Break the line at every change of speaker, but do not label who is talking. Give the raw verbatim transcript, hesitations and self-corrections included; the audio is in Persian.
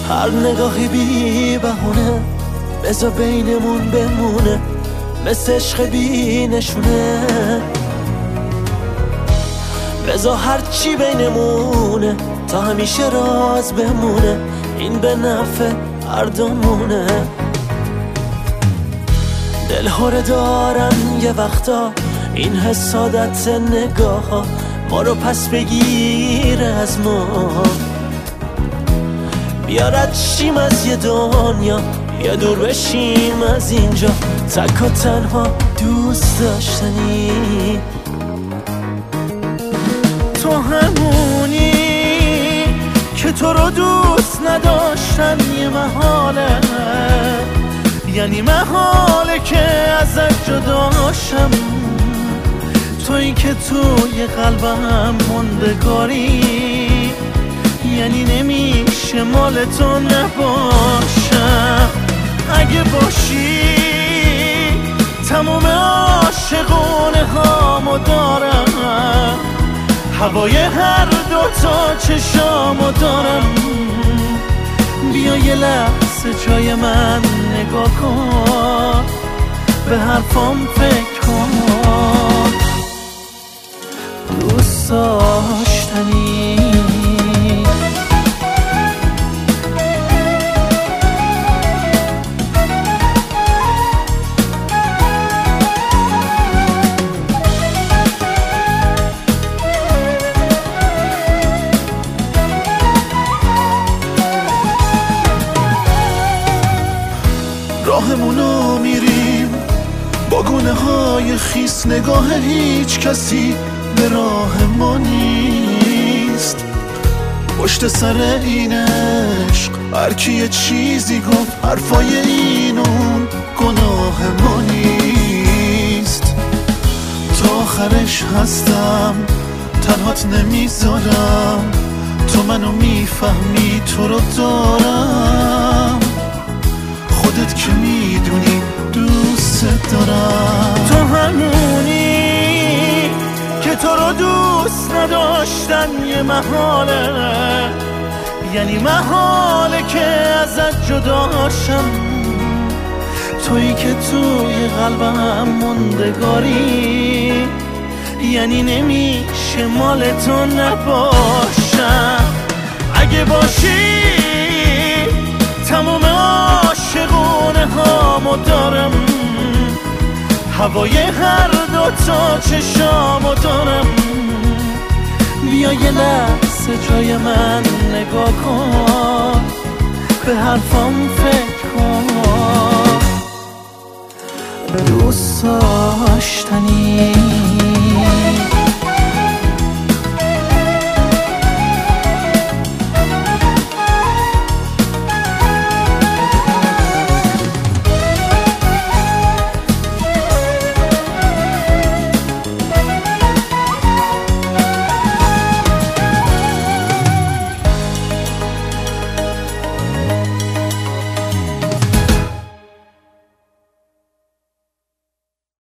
هر نگاهی بی بهونه بذار بینمون بمونه، مثل عشق بی نشونه. بذار هر چی بینمونه تا همیشه راز بمونه، این به نفع هر دومونه. دل هره دارن یه وقتا این حسادت نگاه ها، ما رو پس بگیره از ما. بیارد شیم از یه دنیا، یا دور بشیم از اینجا، تک و تنها دوست داشتنی. تو همونی که تو رو دوست نداشتن یه محاله، یعنی محاله که ازت جداشم. تویی که توی قلبم موندگاری، یعنی نمیشه مال تو نباشم. اگه باشی تموم عاشقونه هامو دارم، هوای هر دوتا چشامو دارم. بیا یه لحظه جای من نگاه کن، به حرفام فکر کن. دوست داشتنی راهمونو میریم با گونه های خیس، نگاه هیچ کسی به راه ما نیست. پشت سر این عشق هر کی یه چیزی گفت، حرفای اینون گناه ما نیست. تا آخرش هستم تنهات نمیذارم، تو منو میفهمی تو رو دارم. خودت که میدونی دوست دارم. تو همونی که تو رو دوست نداشتن یه محاله، یعنی محاله که ازت جداشم. تویی که توی قلبم موندگاری، یعنی نمیشه مال تو نباشم. اگه باشی تموم عاشقونه هامو دارم، هوای هر دوتا چشامو دارم. بیا یه لحظه جای من نگاه کن، به حرفام فکر کن. دوست داشتنی